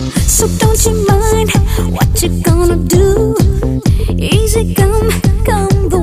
So don't you mind what you gonna do? Easy come, come.